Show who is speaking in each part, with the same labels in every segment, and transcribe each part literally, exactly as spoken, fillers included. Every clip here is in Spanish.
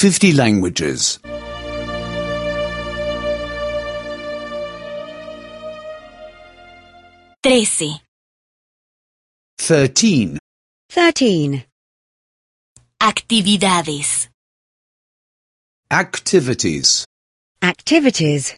Speaker 1: fifty languages.
Speaker 2: Trece.
Speaker 1: Thirteen.
Speaker 3: Thirteen.
Speaker 2: Actividades.
Speaker 1: Activities.
Speaker 3: Activities.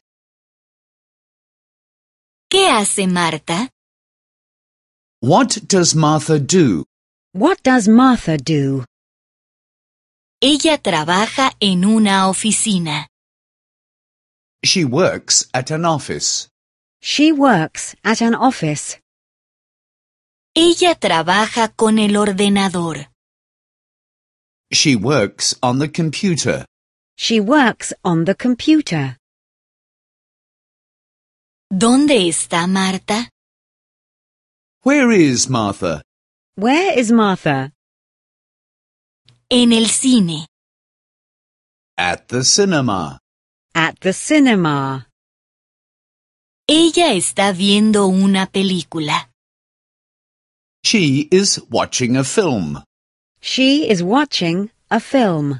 Speaker 2: ¿Qué hace Marta?
Speaker 1: What does Martha do?
Speaker 3: What does Martha do?
Speaker 2: Ella trabaja en una oficina.
Speaker 1: She works at an office.
Speaker 3: She works at an office.
Speaker 2: Ella trabaja con el ordenador.
Speaker 1: She works on the computer.
Speaker 3: She works on the computer.
Speaker 2: ¿Dónde está Marta?
Speaker 1: Where is Martha?
Speaker 3: Where is Martha?
Speaker 2: En el cine.
Speaker 1: At the cinema.
Speaker 3: At the cinema.
Speaker 2: Ella está viendo una película.
Speaker 1: She is watching a film.
Speaker 3: She is watching a film.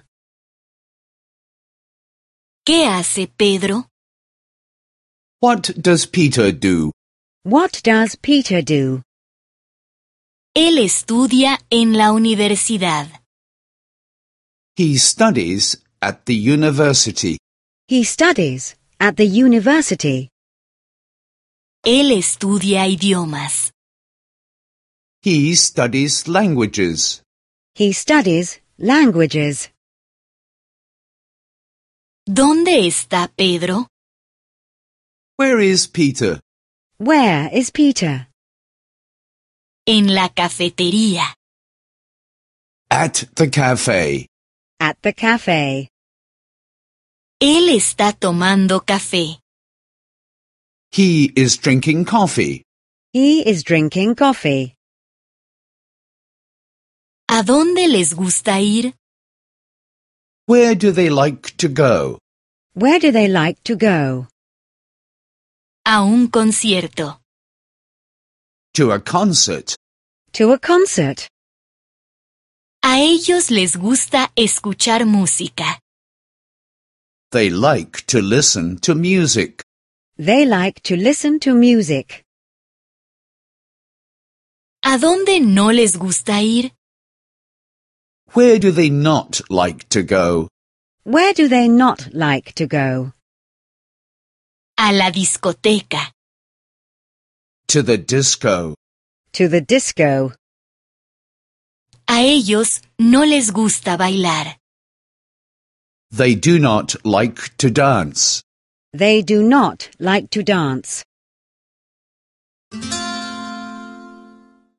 Speaker 2: ¿Qué hace Pedro?
Speaker 1: What does Peter do?
Speaker 3: What does Peter do?
Speaker 2: Él estudia en la universidad.
Speaker 1: He studies at the university.
Speaker 3: He studies at the university.
Speaker 2: Él estudia idiomas.
Speaker 1: He studies languages.
Speaker 3: He studies languages.
Speaker 2: ¿Dónde está Pedro?
Speaker 1: Where is Peter?
Speaker 3: Where is Peter?
Speaker 2: En la cafetería.
Speaker 1: At the cafe.
Speaker 3: At the cafe.
Speaker 2: Él está tomando café.
Speaker 1: He is drinking coffee.
Speaker 3: He is drinking coffee.
Speaker 2: ¿A dónde les gusta ir?
Speaker 1: Where do they like to go?
Speaker 3: Where do they like to go?
Speaker 2: A un concierto.
Speaker 1: To a concert.
Speaker 3: To a concert.
Speaker 2: A ellos les gusta escuchar música.
Speaker 1: They like to listen to music.
Speaker 3: They like to listen to music.
Speaker 2: ¿A dónde no les gusta ir?
Speaker 1: Where do they not like to go?
Speaker 3: Where do they not like to go?
Speaker 2: A la discoteca.
Speaker 1: To the disco.
Speaker 3: To the disco.
Speaker 2: A ellos no les gusta bailar.
Speaker 1: They do not like to dance.
Speaker 3: They do not like to dance.